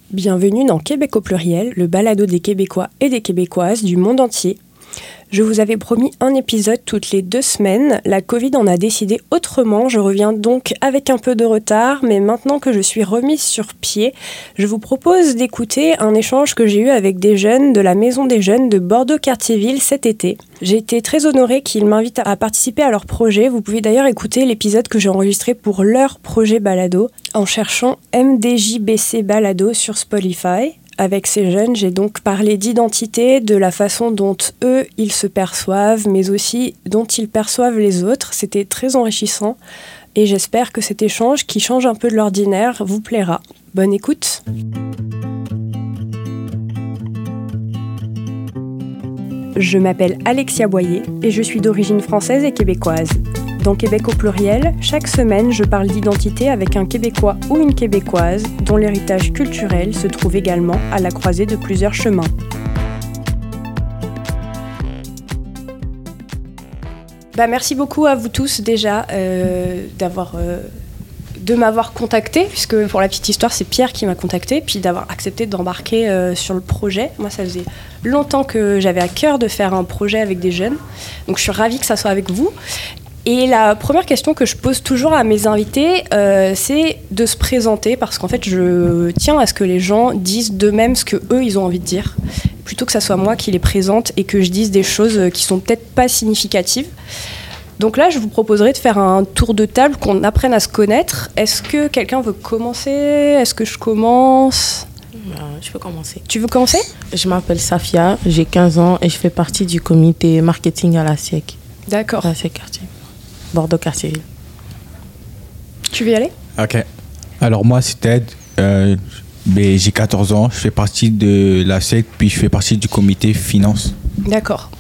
Bienvenue dans Québec au pluriel, le balado des Québécois et des Québécoises du monde entier. Je vous avais promis un épisode toutes les 2 semaines. La Covid en a décidé autrement. Je reviens donc avec un peu de retard, mais maintenant que je suis remise sur pied, je vous propose d'écouter un échange que j'ai eu avec des jeunes de la Maison des Jeunes de Bordeaux-Cartierville cet été. J'ai été très honorée qu'ils m'invitent à participer à leur projet. Vous pouvez d'ailleurs écouter l'épisode que j'ai enregistré pour leur projet balado en cherchant MDJBC Balado sur Spotify. Avec ces jeunes, j'ai donc parlé d'identité, de la façon dont eux, ils se perçoivent, mais aussi dont ils perçoivent les autres. C'était très enrichissant et j'espère que cet échange, qui change un peu de l'ordinaire, vous plaira. Bonne écoute. Je m'appelle Alexia Boyer et je suis d'origine française et québécoise. Dans Québec au pluriel, chaque semaine, je parle d'identité avec un Québécois ou une Québécoise dont l'héritage culturel se trouve également à la croisée de plusieurs chemins. Merci beaucoup à vous tous déjà de m'avoir contacté, puisque pour la petite histoire, c'est Pierre qui m'a contacté, puis d'avoir accepté d'embarquer sur le projet. Moi, ça faisait longtemps que j'avais à cœur de faire un projet avec des jeunes, donc je suis ravie que ça soit avec vous. Et la première question que je pose toujours à mes invités, c'est de se présenter, parce qu'en fait, je tiens à ce que les gens disent d'eux-mêmes ce qu'eux, ils ont envie de dire, plutôt que ça soit moi qui les présente et que je dise des choses qui sont peut-être pas significatives. Donc là, je vous proposerai de faire un tour de table, qu'on apprenne à se connaître. Est-ce que quelqu'un veut commencer ? Est-ce que je commence ? Je peux commencer. Tu veux commencer ? Je m'appelle Safia, j'ai 15 ans et je fais partie du comité marketing à la SIEC. D'accord. À la SIEC quartier. Bordeaux-Cartierville. Tu veux y aller ? Ok. Alors moi, c'est Ted. J'ai 14 ans. Je fais partie de la SIEC, puis je fais partie du comité finance. D'accord.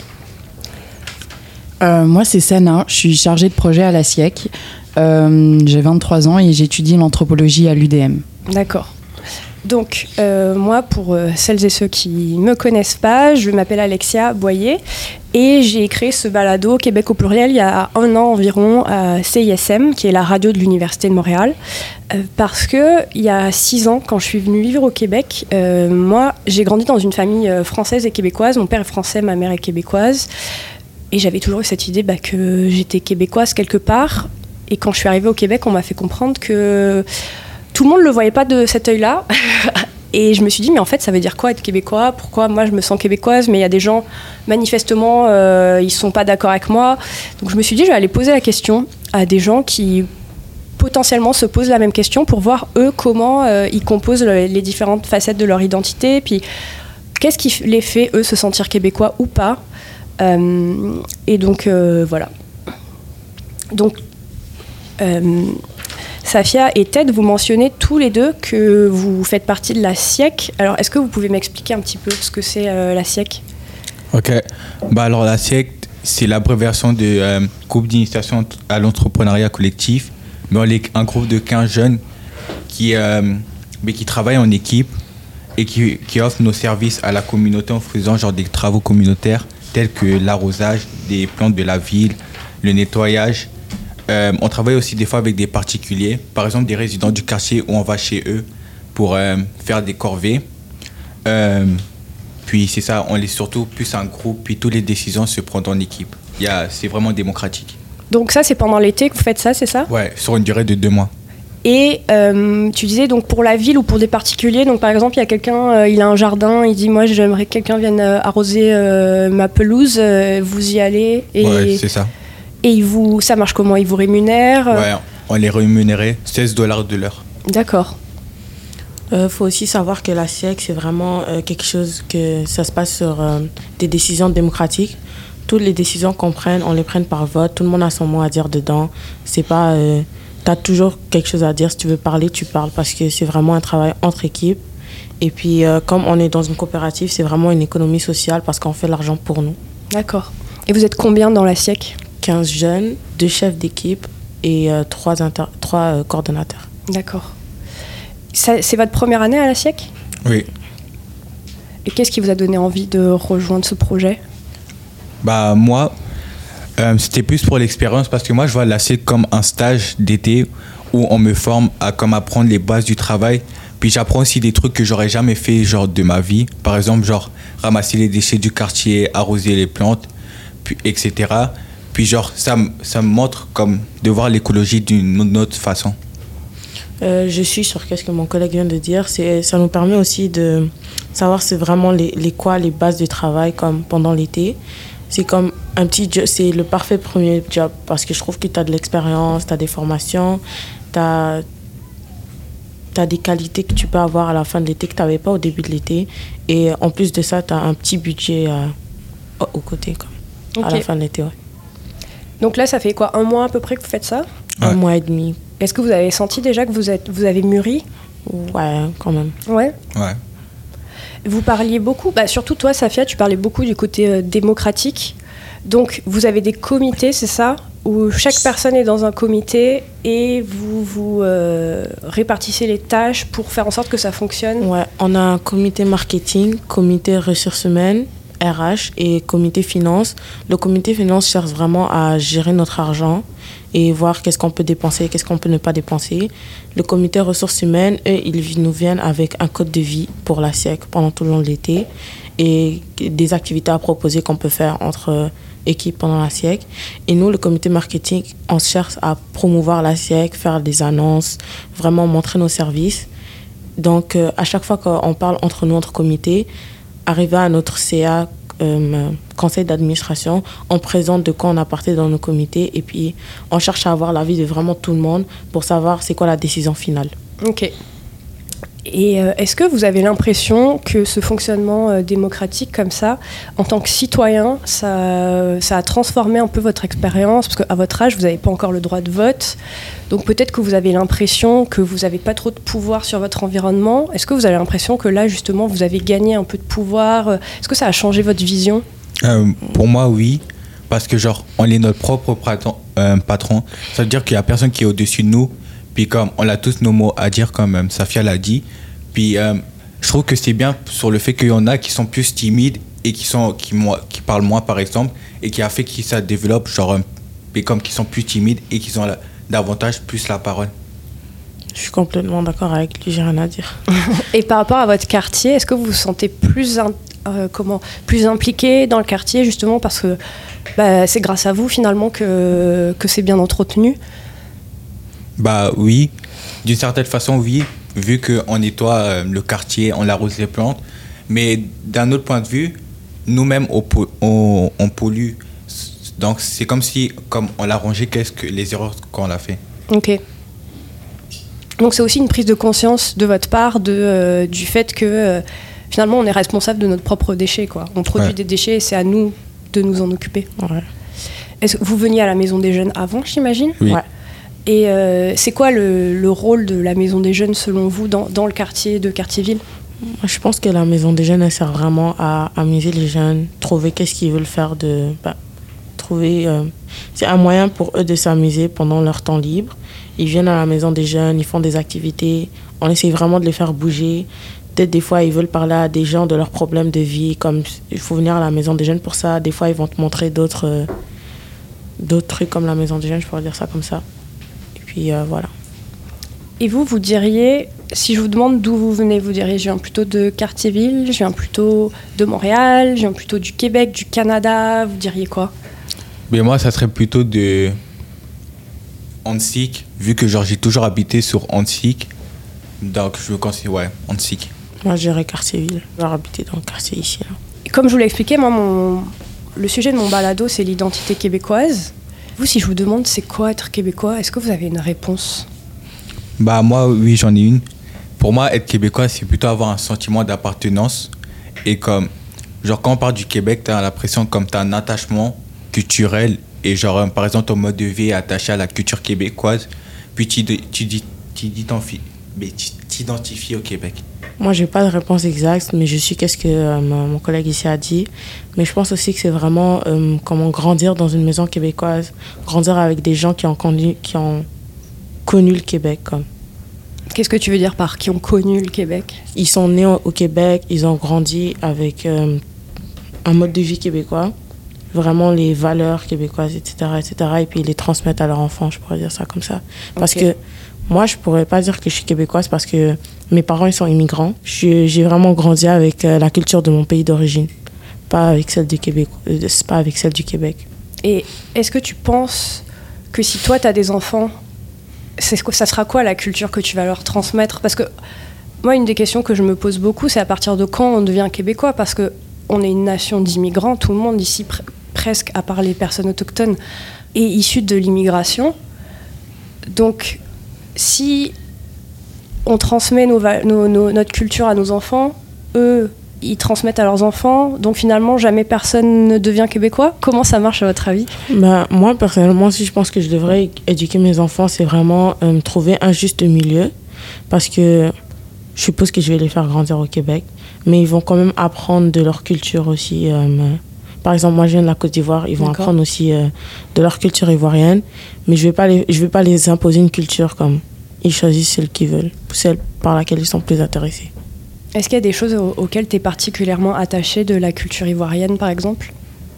Moi, c'est Sana. Je suis chargée de projet à la SIEC. J'ai 23 ans et j'étudie l'anthropologie à l'UDM. D'accord. Donc, moi, pour celles et ceux qui ne me connaissent pas, je m'appelle Alexia Boyer et j'ai créé ce balado Québec au pluriel il y a 1 an environ à CISM, qui est la radio de l'Université de Montréal, parce qu'il y a 6 ans, quand je suis venue vivre au Québec, moi, j'ai grandi dans une famille française et québécoise. Mon père est français, ma mère est québécoise. Et j'avais toujours eu cette idée que j'étais québécoise quelque part. Et quand je suis arrivée au Québec, on m'a fait comprendre que tout le monde ne le voyait pas de cet œil-là. Et je me suis dit, mais en fait, ça veut dire quoi être québécois ? Pourquoi moi, je me sens québécoise, mais il y a des gens, manifestement, ils ne sont pas d'accord avec moi. Donc je me suis dit, je vais aller poser la question à des gens qui potentiellement se posent la même question pour voir, eux, comment ils composent les différentes facettes de leur identité. Puis, qu'est-ce qui les fait, eux, se sentir québécois ou pas ? Et donc, voilà. Donc, Safia et Ted, vous mentionnez tous les deux que vous faites partie de la SIEC. Alors, est-ce que vous pouvez m'expliquer un petit peu ce que c'est la SIEC ? Ok. Alors, la SIEC, c'est l'abréviation de groupe d'initiation à l'entrepreneuriat collectif. Mais on est un groupe de 15 jeunes qui travaillent en équipe et qui offrent nos services à la communauté en faisant des travaux communautaires tels que l'arrosage des plantes de la ville, le nettoyage. On travaille aussi des fois avec des particuliers, par exemple des résidents du quartier où on va chez eux pour faire des corvées. Puis c'est ça, on est surtout plus un groupe, puis toutes les décisions se prennent en équipe. C'est vraiment démocratique. Donc ça, c'est pendant l'été que vous faites ça, c'est ça ? Ouais, sur une durée de 2 mois. Et tu disais donc pour la ville ou pour des particuliers, donc par exemple il y a quelqu'un, il a un jardin, il dit moi j'aimerais que quelqu'un vienne arroser ma pelouse, vous y allez et, ouais, c'est ça. Et ça marche comment ? Ils vous rémunèrent ? Ouais, on les rémunérait $16 de l'heure. D'accord. Faut aussi savoir que la SIEC, c'est vraiment quelque chose que ça se passe sur des décisions démocratiques. Toutes les décisions qu'on prenne, on les prenne par vote. Tout le monde a son mot à dire dedans. C'est pas... t'as toujours quelque chose à dire. Si tu veux parler, tu parles parce que c'est vraiment un travail entre équipes. Et puis, comme on est dans une coopérative, c'est vraiment une économie sociale parce qu'on fait l'argent pour nous. D'accord. Et vous êtes combien dans la SIEC ? 15 jeunes, 2 chefs d'équipe et 3 coordonnateurs. D'accord. C'est votre première année à la SIEC ? Oui. Et qu'est-ce qui vous a donné envie de rejoindre ce projet ? Moi, c'était plus pour l'expérience parce que moi, je vois la SIEC comme un stage d'été où on me forme à comme apprendre les bases du travail Puis j'apprends aussi des trucs que j'aurais jamais fait genre de ma vie. Par exemple, genre ramasser les déchets du quartier, arroser les plantes, puis, etc. Puis genre ça me montre comme de voir l'écologie d'une autre façon. Je suis sur ce que mon collègue vient de dire. Ça nous permet aussi de savoir c'est vraiment les bases du travail comme pendant l'été. C'est comme un petit job, c'est le parfait premier job parce que je trouve que tu as de l'expérience, tu as des formations, tu as des qualités que tu peux avoir à la fin de l'été que tu n'avais pas au début de l'été. Et en plus de ça, tu as un petit budget au côté à la fin de l'été. Ouais. Donc là, ça fait quoi, 1 mois à peu près que vous faites ça ? 1 mois et demi. Est-ce que vous avez senti déjà que vous avez mûri ? Ouais, quand même. Ouais. Ouais. Vous parliez beaucoup, surtout toi, Safia, tu parlais beaucoup du côté démocratique. Donc, vous avez des comités, c'est ça ? Où chaque personne est dans un comité et vous répartissez les tâches pour faire en sorte que ça fonctionne. Ouais, on a un comité marketing, comité ressources humaines, RH et comité finance. Le comité finance cherche vraiment à gérer notre argent et voir qu'est-ce qu'on peut dépenser, qu'est-ce qu'on peut ne pas dépenser. Le comité ressources humaines, eux, ils nous viennent avec un code de vie pour la SIEC pendant tout le long de l'été et des activités à proposer qu'on peut faire entre équipes pendant la SIEC. Et nous, le comité marketing, on cherche à promouvoir la SIEC, faire des annonces, vraiment montrer nos services. Donc, à chaque fois qu'on parle entre nous, entre comités, arriver à notre CA, conseil d'administration, on présente de quoi on a parté dans nos comités et puis on cherche à avoir l'avis de vraiment tout le monde pour savoir c'est quoi la décision finale. Ok. Et est-ce que vous avez l'impression que ce fonctionnement démocratique comme ça, en tant que citoyen, ça a transformé un peu votre expérience ? Parce qu'à votre âge, vous n'avez pas encore le droit de vote. Donc peut-être que vous avez l'impression que vous n'avez pas trop de pouvoir sur votre environnement. Est-ce que vous avez l'impression que là, justement, vous avez gagné un peu de pouvoir ? Est-ce que ça a changé votre vision ? Pour moi, oui. Parce que genre, on est notre propre patron. Ça veut dire qu'il n'y a personne qui est au-dessus de nous. Puis comme on a tous nos mots à dire, comme Safia l'a dit. Puis je trouve que c'est bien sur le fait qu'il y en a qui sont plus timides et qui parlent moins, par exemple, et qui a fait que ça développe, genre, et comme qui sont plus timides et qui ont davantage plus la parole. Je suis complètement d'accord avec lui, j'ai rien à dire. Et par rapport à votre quartier, est-ce que vous vous sentez plus impliqué dans le quartier, justement parce que c'est grâce à vous, finalement, que c'est bien entretenu ? Bah oui, d'une certaine façon, oui, vu qu'on nettoie le quartier, on arrose les plantes. Mais d'un autre point de vue, nous-mêmes, on pollue. Donc c'est comme si, comme on l'a rangé, les erreurs qu'on a fait. Ok. Donc c'est aussi une prise de conscience de votre part du fait que finalement on est responsable de notre propre déchet, quoi. On produit des déchets et c'est à nous de nous en occuper. Ouais. Est-ce que vous veniez à la Maison des Jeunes avant, j'imagine ? Oui. Ouais. Et c'est quoi le rôle de la Maison des Jeunes selon vous dans le quartier de Quartier-Ville ? Je pense que la Maison des Jeunes, elle sert vraiment à amuser les jeunes, trouver qu'est-ce qu'ils veulent faire c'est un moyen pour eux de s'amuser pendant leur temps libre. Ils viennent à la Maison des Jeunes, ils font des activités, on essaie vraiment de les faire bouger. Peut-être des fois, ils veulent parler à des gens de leurs problèmes de vie, comme il faut venir à la Maison des Jeunes pour ça. Des fois, ils vont te montrer d'autres trucs comme la Maison des Jeunes, je pourrais dire ça comme ça. Et puis voilà. Et vous diriez, si je vous demande d'où vous venez, vous diriez je viens plutôt de Quartier-Ville, je viens plutôt de Montréal, je viens plutôt du Québec, du Canada, vous diriez quoi ? Mais moi, ça serait plutôt de Antique, vu que genre, j'ai toujours habité sur Antique. Donc je conseille, Antique. Moi, je dirais Quartier-Ville. J'ai habité dans le quartier ici. Là. Et comme je vous l'ai expliqué, moi, le sujet de mon balado, c'est l'identité québécoise. Vous, si je vous demande c'est quoi être québécois, est-ce que vous avez une réponse ? Bah moi, oui, j'en ai une. Pour moi, être québécois, c'est plutôt avoir un sentiment d'appartenance. Et comme, genre quand on parle du Québec, t'as l'impression comme t'as un attachement culturel. Et genre, par exemple, ton mode de vie est attaché à la culture québécoise. Puis tu t'identifies au Québec. Moi, j'ai pas de réponse exacte, mais je suis qu'est-ce que mon collègue ici a dit. Mais je pense aussi que c'est vraiment comment grandir dans une maison québécoise, grandir avec des gens qui ont connu le Québec. Comme. Qu'est-ce que tu veux dire par qui ont connu le Québec ? Ils sont nés au Québec, ils ont grandi avec un mode de vie québécois, vraiment les valeurs québécoises, etc., etc. Et puis ils les transmettent à leurs enfants, je pourrais dire ça comme ça. Parce que Moi, je pourrais pas dire que je suis québécoise parce que mes parents, ils sont immigrants. J'ai vraiment grandi avec la culture de mon pays d'origine, pas avec celle du Québec. Pas avec celle du Québec. Et est-ce que tu penses que si toi, tu as des enfants, ça sera quoi la culture que tu vas leur transmettre? Parce que moi, une des questions que je me pose beaucoup, c'est à partir de quand on devient québécois? Parce qu'on est une nation d'immigrants, tout le monde ici, presque, à part les personnes autochtones, est issu de l'immigration. Donc, si on transmet notre culture à nos enfants, eux, ils transmettent à leurs enfants, donc finalement, jamais personne ne devient québécois. Comment ça marche à votre avis? Moi, personnellement, si je pense que je devrais éduquer mes enfants, c'est vraiment trouver un juste milieu, parce que je suppose que je vais les faire grandir au Québec, mais ils vont quand même apprendre de leur culture aussi. Par exemple, moi, je viens de la Côte d'Ivoire, ils vont apprendre aussi de leur culture ivoirienne, mais je vais pas les imposer une culture comme ils choisissent celle qu'ils veulent, celle par laquelle ils sont plus intéressés. Est-ce qu'il y a des choses auxquelles tu es particulièrement attaché de la culture ivoirienne, par exemple?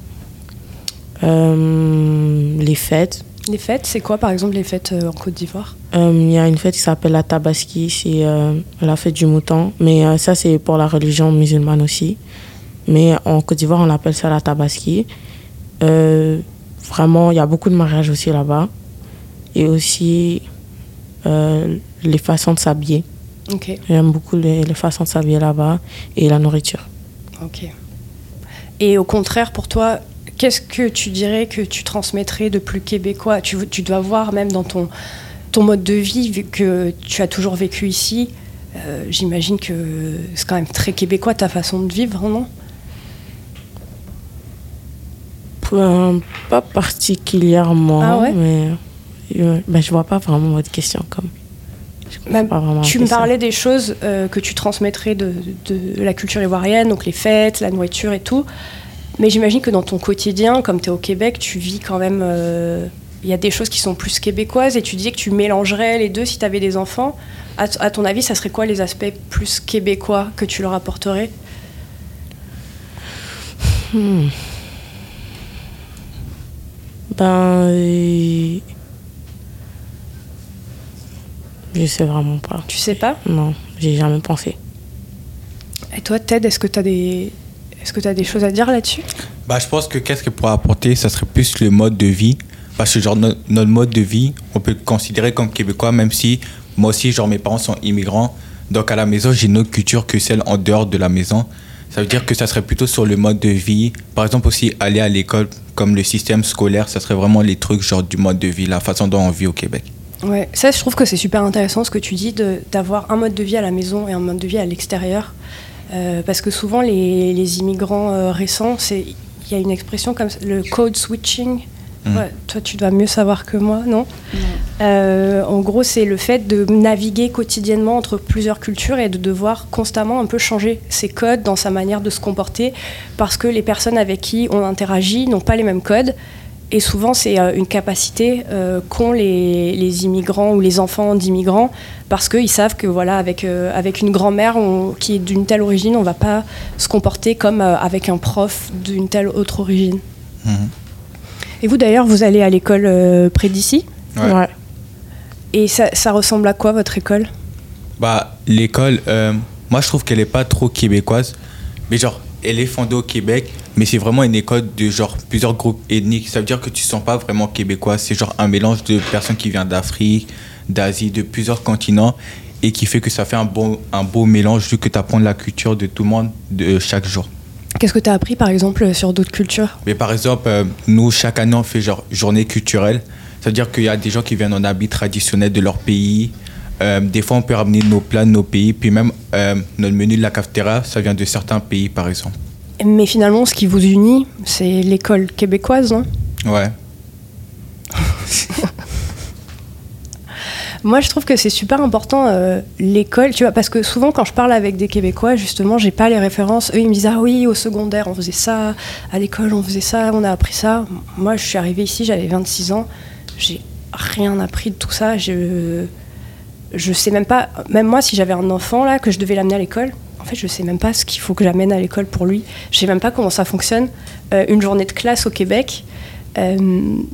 Les fêtes. Les fêtes, c'est quoi, par exemple, les fêtes en Côte d'Ivoire? Il y a une fête qui s'appelle la Tabaski, c'est la fête du mouton, mais ça, c'est pour la religion musulmane aussi. Mais en Côte d'Ivoire, on appelle ça la Tabaski. Vraiment, il y a beaucoup de mariages aussi là-bas. Et aussi les façons de s'habiller. Ok. J'aime beaucoup les façons de s'habiller là-bas et la nourriture. Ok. Et au contraire, pour toi, qu'est-ce que tu dirais que tu transmettrais de plus québécois? Tu dois voir même dans ton mode de vie, vu que tu as toujours vécu ici, j'imagine que c'est quand même très québécois ta façon de vivre, non? Pas particulièrement, ah ouais? mais je vois pas vraiment votre question comme. Tu me parlais des choses que tu transmettrais de la culture ivoirienne, donc les fêtes, la nourriture et tout. Mais j'imagine que dans ton quotidien, comme tu es au Québec, tu vis quand même... Il y a des choses qui sont plus québécoises et tu disais que tu mélangerais les deux si tu avais des enfants. À ton avis, ça serait quoi les aspects plus québécois que tu leur apporterais? Je sais vraiment pas. Tu sais pas? Non, j'ai jamais pensé. Et toi, Ted, est-ce que tu as des choses à dire là-dessus? Je pense que qu'est-ce qu'elle pourrait apporter, ça serait plus le mode de vie. Parce que genre notre mode de vie, on peut le considérer comme québécois, même si moi aussi, genre mes parents sont immigrants. Donc à la maison, j'ai une autre culture que celle en dehors de la maison. Ça veut dire que ça serait plutôt sur le mode de vie. Par exemple aussi, aller à l'école, comme le système scolaire, ça serait vraiment les trucs genre du mode de vie, la façon dont on vit au Québec. Ouais, ça je trouve que c'est super intéressant ce que tu dis d'avoir un mode de vie à la maison et un mode de vie à l'extérieur. Parce que souvent les immigrants récents, il y a une expression comme le code switching. Ouais, toi tu dois mieux savoir que moi, non? En gros, c'est le fait de naviguer quotidiennement entre plusieurs cultures et de devoir constamment un peu changer ses codes dans sa manière de se comporter parce que les personnes avec qui on interagit n'ont pas les mêmes codes. Et souvent, c'est une capacité qu'ont les immigrants ou les enfants d'immigrants parce qu'ils savent que voilà, avec une grand-mère qui est d'une telle origine, on ne va pas se comporter comme avec un prof d'une telle autre origine. Et vous, d'ailleurs, vous allez à l'école près d'ici? Ouais. Et ça ressemble à quoi, votre école? L'école, moi, je trouve qu'elle n'est pas trop québécoise. Mais genre, elle est fondée au Québec, mais c'est vraiment une école de genre plusieurs groupes ethniques. Ça veut dire que tu ne sens pas vraiment québécois. C'est genre un mélange de personnes qui viennent d'Afrique, d'Asie, de plusieurs continents, et qui fait que ça fait un beau mélange vu que tu apprends la culture de tout le monde de chaque jour. Qu'est-ce que tu as appris, par exemple, sur d'autres cultures? Mais par exemple, nous, chaque année, on fait genre journée culturelle. Ça veut dire qu'il y a des gens qui viennent en habits traditionnels de leur pays. Des fois, on peut ramener nos plats de nos pays. Puis même, notre menu de la cafétéria, ça vient de certains pays, par exemple. Mais finalement, ce qui vous unit, c'est l'école québécoise, non? Ouais. Moi, je trouve que c'est super important, l'école, tu vois, parce que souvent, quand je parle avec des Québécois, justement, j'ai pas les références. Eux, ils me disent « Ah oui, au secondaire, on faisait ça. À l'école, on faisait ça. On a appris ça. » Moi, je suis arrivée ici, j'avais 26 ans. J'ai rien appris de tout ça. Je sais même pas... Même moi, si j'avais un enfant, là, que je devais l'amener à l'école, en fait, je sais même pas ce qu'il faut que j'amène à l'école pour lui. Je sais même pas comment ça fonctionne. Une journée de classe au Québec...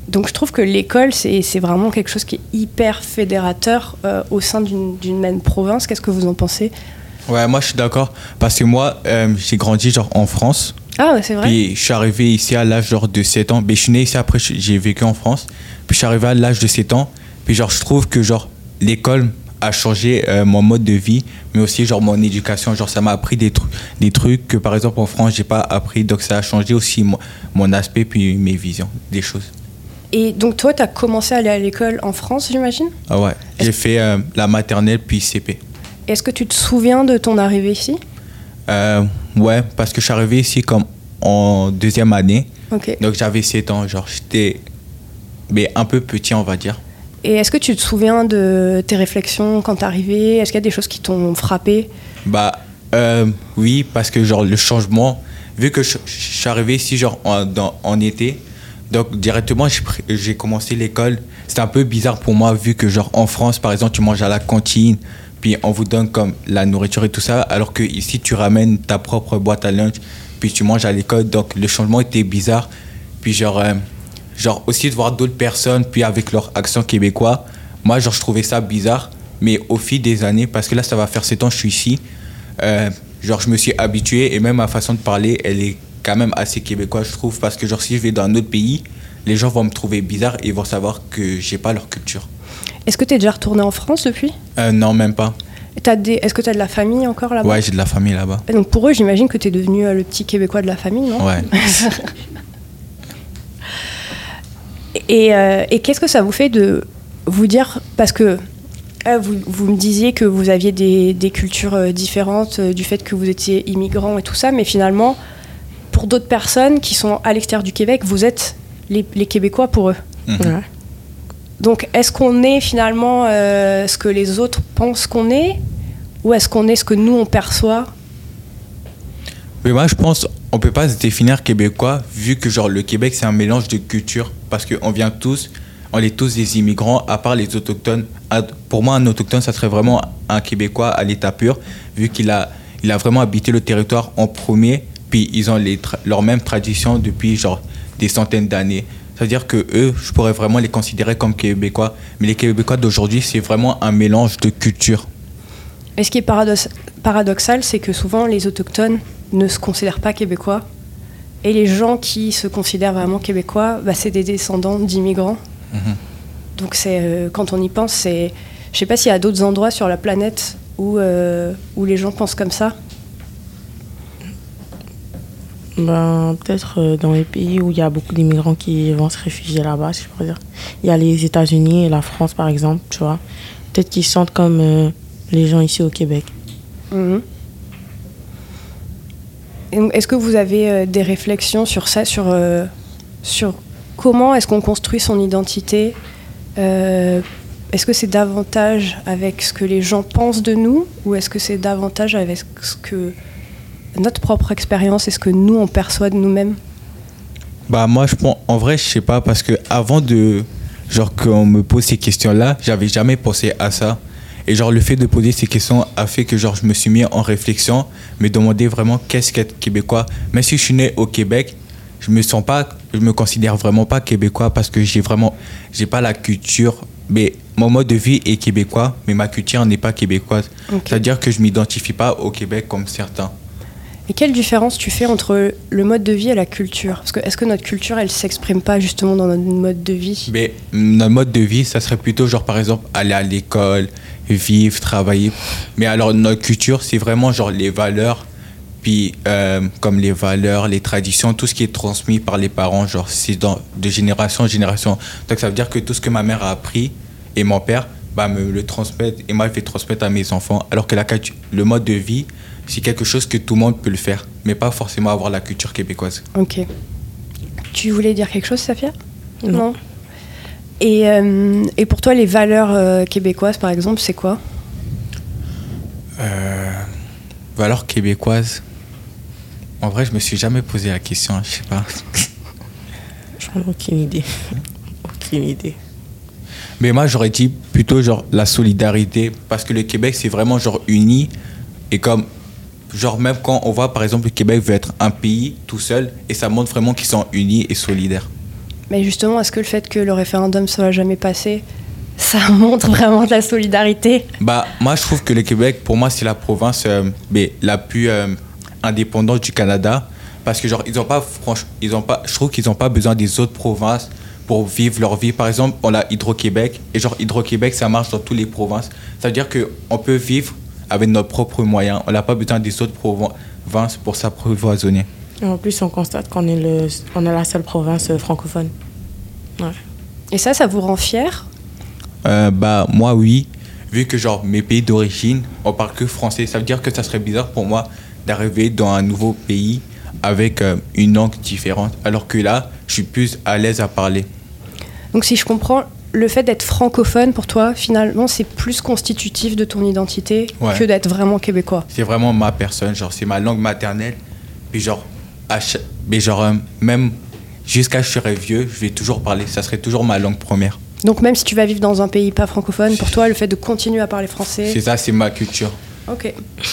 Donc je trouve que l'école, c'est vraiment quelque chose qui est hyper fédérateur au sein d'une même province. Qu'est-ce que vous en pensez ? Ouais, moi je suis d'accord parce que moi j'ai grandi genre en France. Ah ouais, c'est vrai. Puis je suis arrivé ici à l'âge genre de 7 ans. Mais je suis né ici, après j'ai vécu en France. Puis je suis arrivé à l'âge de 7 ans. Puis genre je trouve que genre l'école a changé mon mode de vie, mais aussi genre mon éducation. Genre ça m'a appris des trucs que par exemple en France j'ai pas appris. Donc ça a changé aussi mon aspect puis mes visions des choses. Et donc toi, tu as commencé à aller à l'école en France, j'imagine ? Ah ouais, j'ai fait la maternelle puis CP. Est-ce que tu te souviens de ton arrivée ici ? Ouais, parce que je suis arrivé ici comme en 2e année. Ok. Donc j'avais 7 ans, genre j'étais mais un peu petit on va dire. Et est-ce que tu te souviens de tes réflexions quand t'es arrivé ? Est-ce qu'il y a des choses qui t'ont frappé ? Oui, parce que genre le changement, vu que je suis arrivé ici genre en été, donc directement j'ai commencé l'école. C'était un peu bizarre pour moi vu que genre en France par exemple tu manges à la cantine, puis on vous donne comme la nourriture et tout ça, alors que ici tu ramènes ta propre boîte à lunch, puis tu manges à l'école. Donc le changement était bizarre. Puis genre aussi de voir d'autres personnes, puis avec leur accent québécois, moi genre je trouvais ça bizarre. Mais au fil des années, parce que là ça va faire 7 ans que je suis ici, genre je me suis habitué et même ma façon de parler, elle est quand même assez québécoise je trouve, parce que genre si je vais dans un autre pays, les gens vont me trouver bizarre et ils vont savoir que j'ai pas leur culture. Est-ce que t'es déjà retourné en France depuis ? Non, même pas. Est-ce que t'as de la famille encore là-bas ? Ouais, j'ai de la famille là-bas. Et donc pour eux, j'imagine que t'es devenu le petit Québécois de la famille, non ? Ouais. Et qu'est-ce que ça vous fait de vous dire, parce que vous me disiez que vous aviez des cultures différentes, du fait que vous étiez immigrants et tout ça, mais finalement, pour d'autres personnes qui sont à l'extérieur du Québec, vous êtes les Québécois pour eux. Mhm. Ouais. Donc est-ce qu'on est finalement ce que les autres pensent qu'on est, ou est-ce qu'on est ce que nous on perçoit ? Mais moi, je pense on peut pas se définir québécois vu que genre le Québec c'est un mélange de cultures, parce qu'on vient tous, on est tous des immigrants à part les autochtones. Pour moi, un autochtone, ça serait vraiment un Québécois à l'état pur, vu qu'il a vraiment habité le territoire en premier, puis ils ont leurs mêmes traditions depuis genre des centaines d'années. C'est-à-dire que eux, je pourrais vraiment les considérer comme Québécois, mais les Québécois d'aujourd'hui, c'est vraiment un mélange de cultures. Et ce qui est paradoxal, c'est que souvent les autochtones ne se considèrent pas québécois, et les gens qui se considèrent vraiment québécois, c'est des descendants d'immigrants. Mm-hmm. Donc quand on y pense, je sais pas s'il y a d'autres endroits sur la planète où les gens pensent comme ça. Peut-être dans les pays où il y a beaucoup d'immigrants qui vont se réfugier là-bas, si je pourrais dire. Il y a les États-Unis et la France, par exemple, tu vois. Peut-être qu'ils se sentent comme les gens ici au Québec. Mm-hmm. Est-ce que vous avez des réflexions sur ça, sur comment est-ce qu'on construit son identité ? Est-ce que c'est davantage avec ce que les gens pensent de nous, ou est-ce que c'est davantage avec ce que notre propre expérience et ce que nous on perçoit de nous-mêmes ? Moi je pense, en vrai je sais pas, parce que avant qu'on me pose ces questions-là, j'avais jamais pensé à ça. Et genre le fait de poser ces questions a fait que genre je me suis mis en réflexion, me demander vraiment qu'est-ce qu'être québécois. Même si je suis né au Québec, je me considère vraiment pas québécois, parce que j'ai pas la culture. Mais mon mode de vie est québécois, mais ma culture n'est pas québécoise. Okay. C'est-à-dire que je m'identifie pas au Québec comme certains. Et quelle différence tu fais entre le mode de vie et la culture ? Parce que est-ce que notre culture, elle s'exprime pas justement dans notre mode de vie ? Mais notre mode de vie, ça serait plutôt genre par exemple aller à l'école, vivre, travailler. Mais alors notre culture, c'est vraiment genre les valeurs, puis comme les valeurs, les traditions, tout ce qui est transmis par les parents, genre c'est de génération en génération. Donc ça veut dire que tout ce que ma mère a appris et mon père me le transmettent, et moi je vais transmettre à mes enfants. Alors que le mode de vie, c'est quelque chose que tout le monde peut le faire, mais pas forcément avoir la culture québécoise. Ok. Tu voulais dire quelque chose, Safia ? Non. Et pour toi, les valeurs québécoises, par exemple, c'est quoi ? Valeurs québécoises. En vrai, je me suis jamais posé la question, je sais pas. J'en ai aucune idée. Aucune idée. Mais moi, j'aurais dit plutôt genre la solidarité, parce que le Québec, c'est vraiment genre uni, et comme genre même quand on voit par exemple le Québec veut être un pays tout seul, et ça montre vraiment qu'ils sont unis et solidaires. Mais justement, est-ce que le fait que le référendum soit jamais passé, ça montre vraiment de la solidarité? Bah, moi, je trouve que le Québec, pour moi, c'est la province la plus indépendante du Canada. Parce que, genre, je trouve qu'ils n'ont pas besoin des autres provinces pour vivre leur vie. Par exemple, on a Hydro-Québec. Et genre, Hydro-Québec, ça marche dans toutes les provinces. Ça veut dire qu'on peut vivre avec nos propres moyens. On n'a pas besoin des autres provinces pour s'approvisionner. Et en plus, on constate qu'on est la seule province francophone. Ouais. Et ça vous rend fier? Bah, moi, oui. Vu que, genre, mes pays d'origine, on parle que français. Ça veut dire que ça serait bizarre pour moi d'arriver dans un nouveau pays avec une langue différente. Alors que là, je suis plus à l'aise à parler. Donc si je comprends, le fait d'être francophone pour toi, finalement, c'est plus constitutif de ton identité que d'être vraiment québécois. C'est vraiment ma personne, genre c'est ma langue maternelle. Puis genre, même jusqu'à ce que je serai vieux, je vais toujours parler. Ça serait toujours ma langue première. Donc même si tu vas vivre dans un pays pas francophone, pour toi, le fait de continuer à parler français... C'est ça, c'est ma culture. Ok.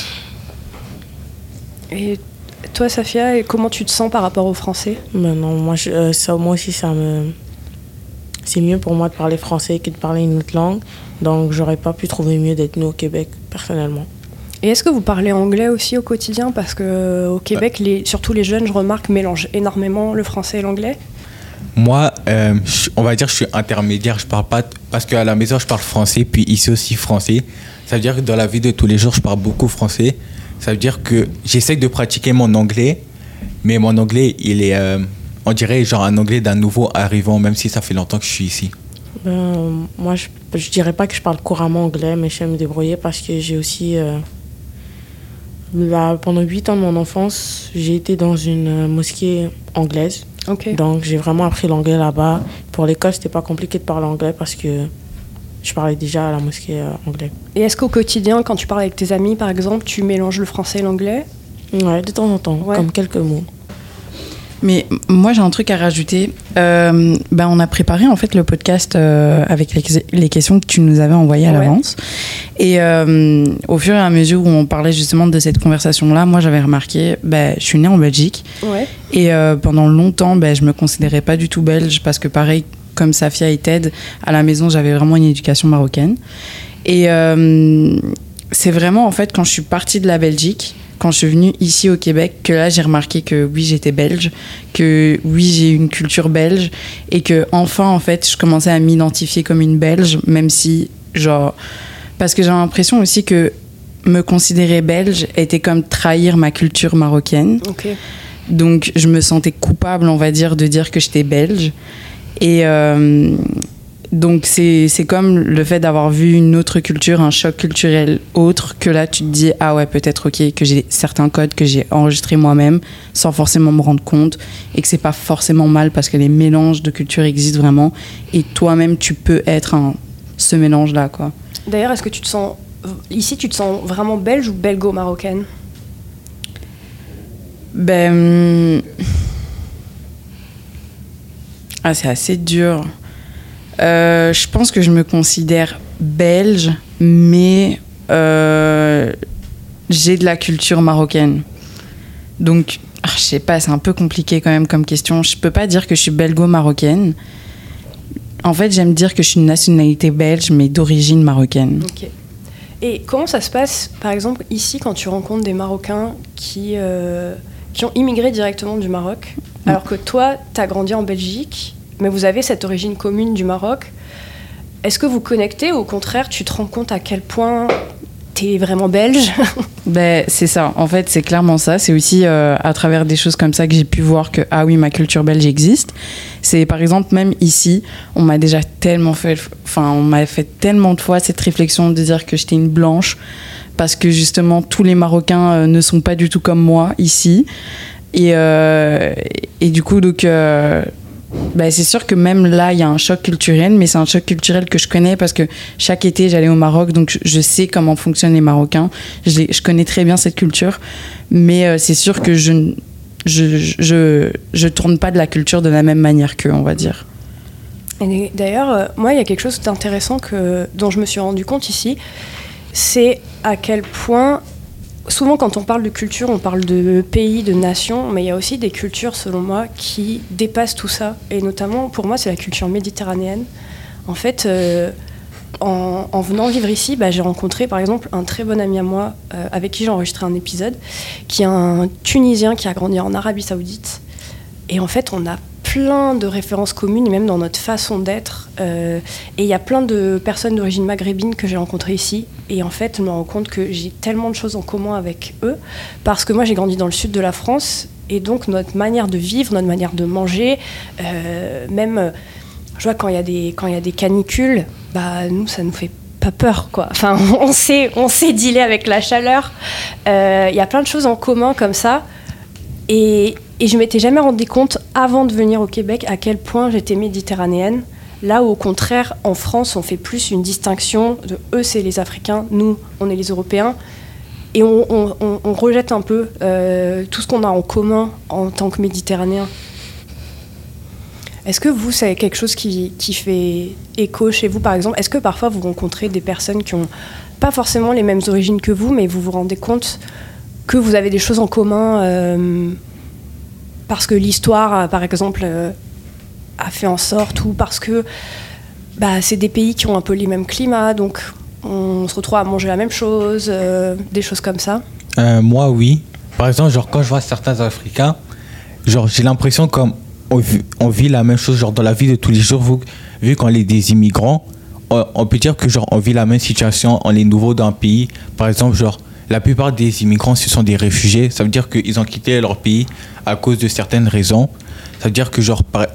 Et toi, Safia, comment tu te sens par rapport au français? Ben non, moi aussi, c'est mieux pour moi de parler français que de parler une autre langue. Donc, j'aurais pas pu trouver mieux d'être né au Québec, personnellement. Et est-ce que vous parlez anglais aussi au quotidien? Parce qu'au Québec, surtout les jeunes, je remarque, mélangent énormément le français et l'anglais. Moi, on va dire que je suis intermédiaire. Je parle pas... Parce qu'à la maison, je parle français, puis ici aussi français. Ça veut dire que dans la vie de tous les jours, je parle beaucoup français. Ça veut dire que j'essaie de pratiquer mon anglais, mais mon anglais, il est, on dirait genre un anglais d'un nouveau arrivant, même si ça fait longtemps que je suis ici. Moi, je dirais pas que je parle couramment anglais, mais je sais me débrouiller parce que j'ai aussi... pendant 8 ans de mon enfance, j'ai été dans une mosquée anglaise. Okay. Donc, j'ai vraiment appris l'anglais là-bas. Pour l'école, c'était pas compliqué de parler anglais parce que je parlais déjà à la mosquée anglais. Et est-ce qu'au quotidien, quand tu parles avec tes amis, par exemple, tu mélanges le français et l'anglais? Ouais, de temps en temps, comme quelques mots. Mais moi, j'ai un truc à rajouter. On a préparé en fait le podcast avec les questions que tu nous avais envoyées à l'avance. Et au fur et à mesure où on parlait justement de cette conversation-là, moi, j'avais remarqué, je suis née en Belgique. Ouais. Et pendant longtemps, je me considérais pas du tout belge parce que pareil, comme Safia et Ted, à la maison, j'avais vraiment une éducation marocaine. Et c'est vraiment, en fait, quand je suis partie de la Belgique, quand je suis venue ici au Québec, que là, j'ai remarqué que oui, j'étais belge, que oui, j'ai une culture belge, et que enfin, en fait, je commençais à m'identifier comme une Belge, même si, genre... Parce que j'ai l'impression aussi que me considérer belge était comme trahir ma culture marocaine. Okay. Donc, je me sentais coupable, on va dire, de dire que j'étais belge. Et donc, c'est comme le fait d'avoir vu une autre culture, un choc culturel autre, que là, tu te dis, ah ouais, peut-être, ok, que j'ai certains codes que j'ai enregistrés moi-même, sans forcément me rendre compte, et que c'est pas forcément mal, parce que les mélanges de cultures existent vraiment, et toi-même, tu peux être ce mélange-là, quoi. D'ailleurs, est-ce que tu te sens... Ici, tu te sens vraiment belge ou belgo-marocaine? C'est assez dur. Je pense que je me considère belge, mais j'ai de la culture marocaine. Donc, je sais pas, c'est un peu compliqué quand même comme question. Je peux pas dire que je suis belgo-marocaine. En fait, j'aime dire que je suis une nationalité belge, mais d'origine marocaine. Ok. Et comment ça se passe, par exemple, ici, quand tu rencontres des Marocains qui ont immigré directement du Maroc, alors que toi, t'as grandi en Belgique, mais vous avez cette origine commune du Maroc. Est-ce que vous connectez ou au contraire, tu te rends compte à quel point t'es vraiment belge? C'est ça. En fait, c'est clairement ça. C'est aussi à travers des choses comme ça que j'ai pu voir que, ah oui, ma culture belge existe. C'est par exemple, même ici, on m'a fait tellement de fois cette réflexion de dire que j'étais une blanche parce que justement, tous les Marocains ne sont pas du tout comme moi ici. Et du coup, donc... c'est sûr que même là, il y a un choc culturel, mais c'est un choc culturel que je connais parce que chaque été, j'allais au Maroc, donc je sais comment fonctionnent les Marocains. Je connais très bien cette culture, mais c'est sûr que je tourne pas de la culture de la même manière qu'eux, on va dire. Et d'ailleurs, moi, il y a quelque chose d'intéressant dont je me suis rendu compte ici, c'est à quel point souvent quand on parle de culture, on parle de pays, de nations, mais il y a aussi des cultures, selon moi, qui dépassent tout ça. Et notamment, pour moi, c'est la culture méditerranéenne. En fait, en venant vivre ici, j'ai rencontré, par exemple, un très bon ami à moi, avec qui j'ai enregistré un épisode, qui est un Tunisien qui a grandi en Arabie Saoudite. Et en fait, on a plein de références communes, et même dans notre façon d'être. Et il y a plein de personnes d'origine maghrébine que j'ai rencontrées ici. Et en fait, je me rends compte que j'ai tellement de choses en commun avec eux, parce que moi, j'ai grandi dans le sud de la France, et donc notre manière de vivre, notre manière de manger, même, je vois quand il y a des canicules, nous, ça nous fait pas peur, quoi. Enfin, on sait dealer avec la chaleur. Il y a plein de choses en commun comme ça. Et je m'étais jamais rendu compte, avant de venir au Québec, à quel point j'étais méditerranéenne. Là où, au contraire, en France, on fait plus une distinction de eux, c'est les Africains, nous, on est les Européens. Et on rejette un peu tout ce qu'on a en commun en tant que Méditerranéens. Est-ce que vous, c'est quelque chose qui fait écho chez vous, par exemple? Est-ce que parfois vous rencontrez des personnes qui n'ont pas forcément les mêmes origines que vous, mais vous vous rendez compte que vous avez des choses en commun parce que l'histoire, par exemple, a fait en sorte, ou parce que c'est des pays qui ont un peu les mêmes climats, donc on se retrouve à manger la même chose, des choses comme ça? Moi, oui. Par exemple, quand je vois certains Africains, j'ai l'impression comme on vit la même chose dans la vie de tous les jours, vu qu'on est des immigrants, on peut dire que on vit la même situation, on est nouveau dans un pays. Par exemple, la plupart des immigrants, ce sont des réfugiés. Ça veut dire qu'ils ont quitté leur pays à cause de certaines raisons. Ça veut dire que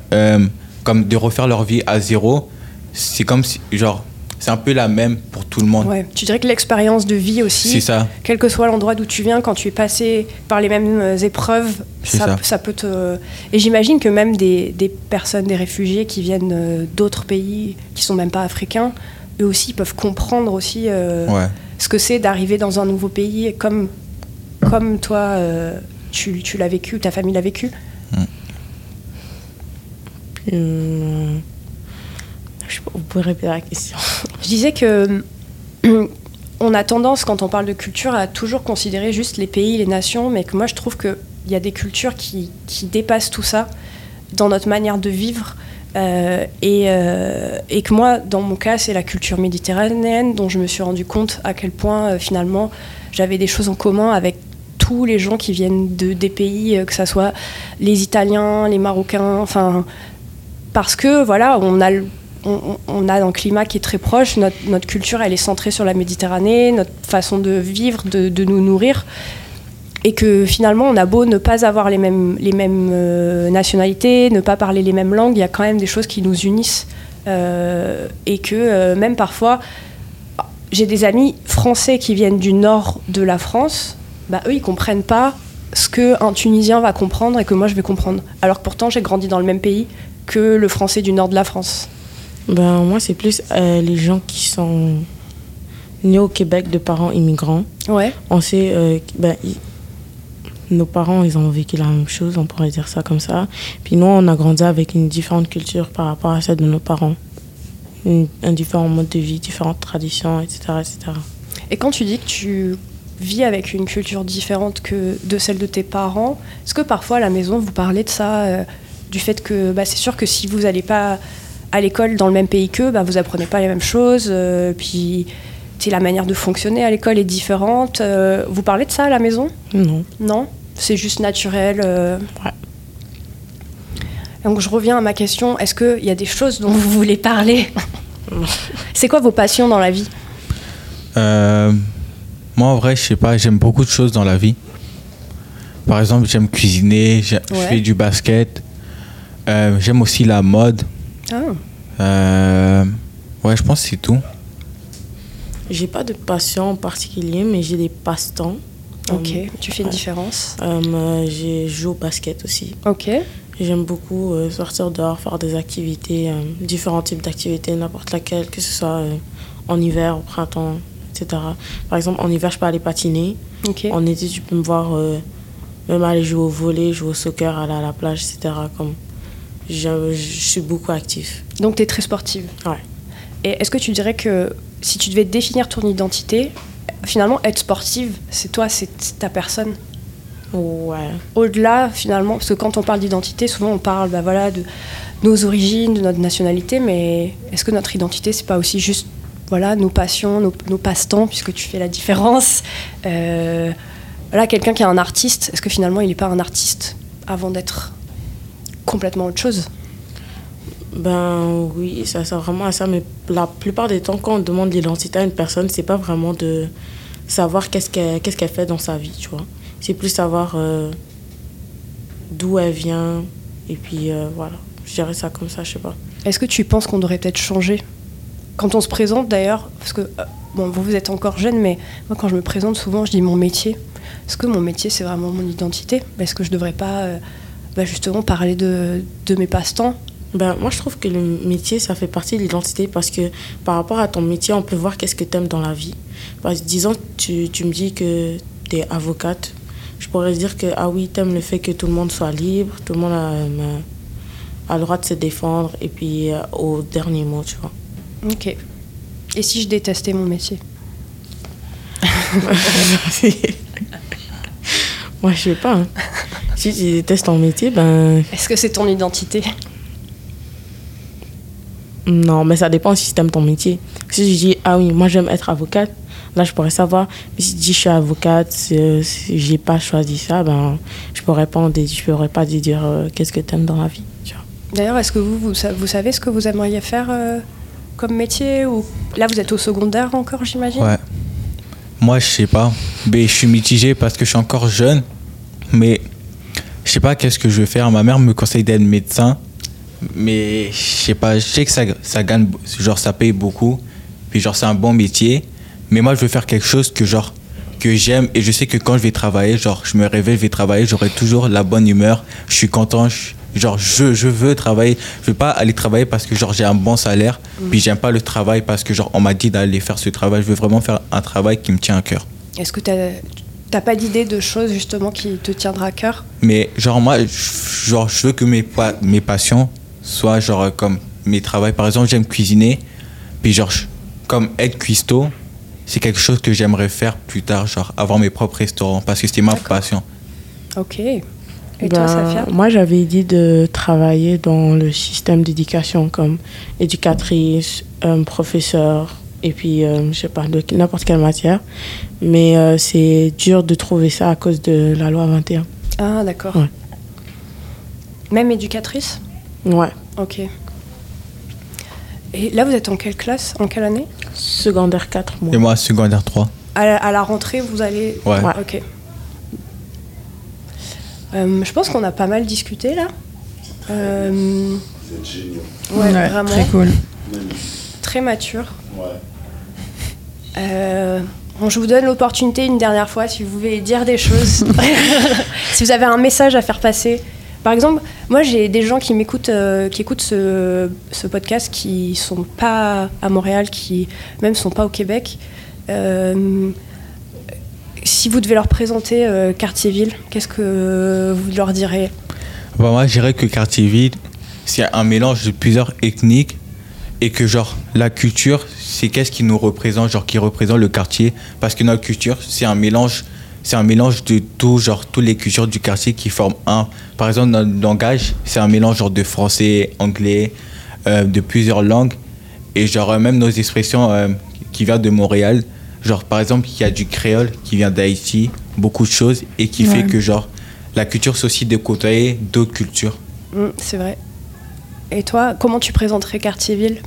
comme de refaire leur vie à zéro, c'est comme si, c'est un peu la même pour tout le monde. Ouais. Tu dirais que l'expérience de vie aussi, c'est ça. Quel que soit l'endroit d'où tu viens, quand tu es passé par les mêmes épreuves, ça peut te... Et j'imagine que même des personnes, des réfugiés qui viennent d'autres pays, qui sont même pas africains, eux aussi peuvent comprendre aussi ce que c'est d'arriver dans un nouveau pays, comme toi, tu l'as vécu, ou ta famille l'a vécu. Vous pouvez répéter la question? Je disais que on a tendance, quand on parle de culture, à toujours considérer juste les pays, les nations, mais que moi je trouve qu'il y a des cultures qui dépassent tout ça dans notre manière de vivre, et que moi, dans mon cas, c'est la culture méditerranéenne dont je me suis rendu compte à quel point finalement j'avais des choses en commun avec tous les gens qui viennent des pays, que ça soit les Italiens, les Marocains, enfin, parce que voilà, on a un climat qui est très proche, notre culture elle est centrée sur la Méditerranée, notre façon de vivre, de nous nourrir, et que finalement on a beau ne pas avoir les mêmes nationalités, ne pas parler les mêmes langues, il y a quand même des choses qui nous unissent, et que même parfois j'ai des amis français qui viennent du nord de la France, eux ils comprennent pas ce qu'un Tunisien va comprendre et que moi je vais comprendre, alors que pourtant j'ai grandi dans le même pays que le français du nord de la France. Moi, c'est plus les gens qui sont nés au Québec de parents immigrants. Ouais. On sait, nos parents, ils ont vécu la même chose, on pourrait dire ça comme ça. Puis nous, on a grandi avec une différente culture par rapport à celle de nos parents. Un différent mode de vie, différentes traditions, etc., etc. Et quand tu dis que tu vis avec une culture différente que de celle de tes parents, est-ce que parfois à la maison, vous parlez de ça, du fait que c'est sûr que si vous n'allez pas à l'école dans le même pays qu'eux, vous apprenez pas les mêmes choses, puis la manière de fonctionner à l'école est différente. Vous parlez de ça à la maison? Non. Non? C'est juste naturel? Ouais. Donc je reviens à ma question, est-ce qu'il y a des choses dont vous voulez parler? C'est quoi vos passions dans la vie? Moi, en vrai, je sais pas, j'aime beaucoup de choses dans la vie. Par exemple, j'aime cuisiner, je fais du basket. J'aime aussi la mode. Ouais, je pense que c'est tout. J'ai pas de passion en particulier, mais j'ai des passe-temps. Ok, tu fais une différence. Je joue au basket aussi. Ok. J'aime beaucoup sortir dehors, faire des activités, différents types d'activités, n'importe laquelle, que ce soit en hiver, au printemps, etc. Par exemple, en hiver, je peux aller patiner. Okay. En été, tu peux me voir même aller jouer au volley, jouer au soccer, aller à la plage, etc. Comme je suis beaucoup active. Donc, tu es très sportive. Ouais. Et est-ce que tu dirais que si tu devais définir ton identité, finalement, être sportive, c'est toi, c'est ta personne. Ouais. Au-delà, finalement, parce que quand on parle d'identité, souvent on parle de nos origines, de notre nationalité, mais est-ce que notre identité, c'est pas aussi juste nos passions, nos passe-temps, puisque tu fais la différence. Quelqu'un qui est un artiste, est-ce que finalement il n'est pas un artiste avant d'être complètement autre chose? Ben oui, ça sert vraiment à ça, mais la plupart des temps, quand on demande l'identité à une personne, c'est pas vraiment de savoir qu'est-ce qu'elle fait dans sa vie, tu vois. C'est plus savoir d'où elle vient, et puis voilà, je dirais ça comme ça, je sais pas. Est-ce que tu penses qu'on devrait peut-être changer? Quand on se présente d'ailleurs, parce que vous êtes encore jeune, mais moi quand je me présente souvent, je dis mon métier. Est-ce que mon métier c'est vraiment mon identité? Est-ce que je devrais pas justement parler de mes passe-temps? Moi je trouve que le métier ça fait partie de l'identité parce que par rapport à ton métier, on peut voir qu'est-ce que tu aimes dans la vie. Disons tu me dis que tu es avocate, je pourrais dire que ah oui, tu aimes le fait que tout le monde soit libre, tout le monde a le droit de se défendre et puis au dernier mot, tu vois. Ok. Et si je détestais mon métier? Moi, je sais pas. Hein. Si tu détestes ton métier, Est-ce que c'est ton identité? Non, mais ça dépend si tu aimes ton métier. Si je dis, ah oui, moi j'aime être avocate, là je pourrais savoir. Mais si je dis, je suis avocate, si j'ai pas choisi ça, je pourrais pas dire qu'est-ce que tu aimes dans la vie. Tu vois. D'ailleurs, est-ce que vous savez ce que vous aimeriez faire comme métier ou... Là, vous êtes au secondaire encore, j'imagine? Ouais. Moi, je sais pas. Mais je suis mitigé parce que je suis encore jeune. Mais je sais pas qu'est-ce que je vais faire. Ma mère me conseille d'être médecin. Mais je sais pas. Je sais que ça gagne... Genre, ça paye beaucoup. Puis genre, c'est un bon métier. Mais moi, je veux faire quelque chose que j'aime. Et je sais que quand je vais travailler, genre, je me réveille, je vais travailler, j'aurai toujours la bonne humeur. Je suis content. Je veux travailler. Je veux pas aller travailler parce que genre j'ai un bon salaire. Puis j'aime pas le travail parce que genre on m'a dit d'aller faire ce travail. Je veux vraiment faire un travail qui me tient à cœur. Est-ce que t'as pas d'idée de choses justement qui te tiendra à cœur? Mais genre moi, je veux que mes passions soient genre comme mes travails. Par exemple, j'aime cuisiner. Puis genre comme être cuistot, c'est quelque chose que j'aimerais faire plus tard, genre avoir mes propres restaurants parce que c'était ma passion. Ok. Et toi, Safia? Moi, j'avais dit de travailler dans le système d'éducation comme éducatrice, professeur, et puis, je sais pas, de n'importe quelle matière. Mais c'est dur de trouver ça à cause de la loi 21. Ah, d'accord. Ouais. Même éducatrice? Ouais. Ok. Et là, vous êtes en quelle classe? En quelle année? Secondaire 4, moi. Et moi, secondaire 3. À la rentrée, vous allez... Ouais. Ok. Je pense qu'on a pas mal discuté là. Vous êtes géniaux. Ouais, vraiment. Très cool. Très mature. Ouais. Bon, je vous donne l'opportunité une dernière fois si vous voulez dire des choses. Si vous avez un message à faire passer. Par exemple, moi j'ai des gens qui m'écoutent, qui écoutent ce podcast qui sont pas à Montréal, qui même sont pas au Québec. Si vous devez leur présenter Cartierville, qu'est-ce que vous leur direz? Moi, je dirais que Cartierville, c'est un mélange de plusieurs ethniques et que genre la culture, c'est qu'est-ce qui nous représente, genre qui représente le quartier, parce que notre culture, c'est un mélange de tout, genre toutes les cultures du quartier qui forment un. Par exemple, notre langage, c'est un mélange genre de français, anglais, de plusieurs langues et genre même nos expressions qui viennent de Montréal. Genre, par exemple, il y a du créole qui vient d'Haïti, beaucoup de choses, et qui fait que, genre, la culture, c'est aussi de côtoyer d'autres cultures. C'est vrai. Et toi, comment tu présenterais Cartierville?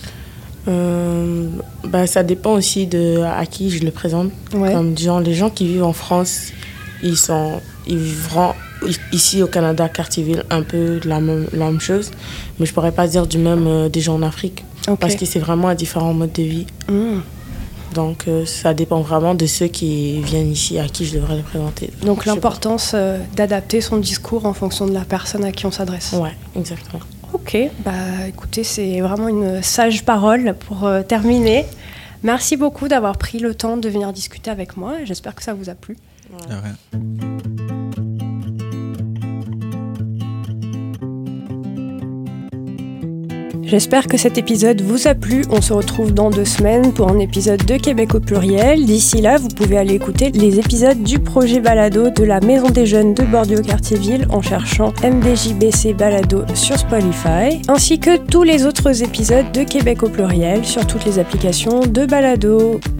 Ça dépend aussi de à qui je le présente. Ouais. Comme genre, les gens qui vivent en France, ils vivront ici au Canada, Cartierville, un peu la même chose. Mais je pourrais pas dire du même des gens en Afrique. Okay. Parce que c'est vraiment un différent mode de vie. Donc, ça dépend vraiment de ceux qui viennent ici, à qui je devrais le présenter. Donc, l'importance d'adapter son discours en fonction de la personne à qui on s'adresse. Ouais, exactement. Ok, écoutez, c'est vraiment une sage parole pour terminer. Merci beaucoup d'avoir pris le temps de venir discuter avec moi. J'espère que ça vous a plu. Ouais. J'espère que cet épisode vous a plu. On se retrouve dans 2 semaines pour un épisode de Québec au pluriel. D'ici là, vous pouvez aller écouter les épisodes du projet Balado de la Maison des Jeunes de Bordeaux-Cartierville en cherchant MDJBC Balado sur Spotify, ainsi que tous les autres épisodes de Québec au pluriel sur toutes les applications de Balado.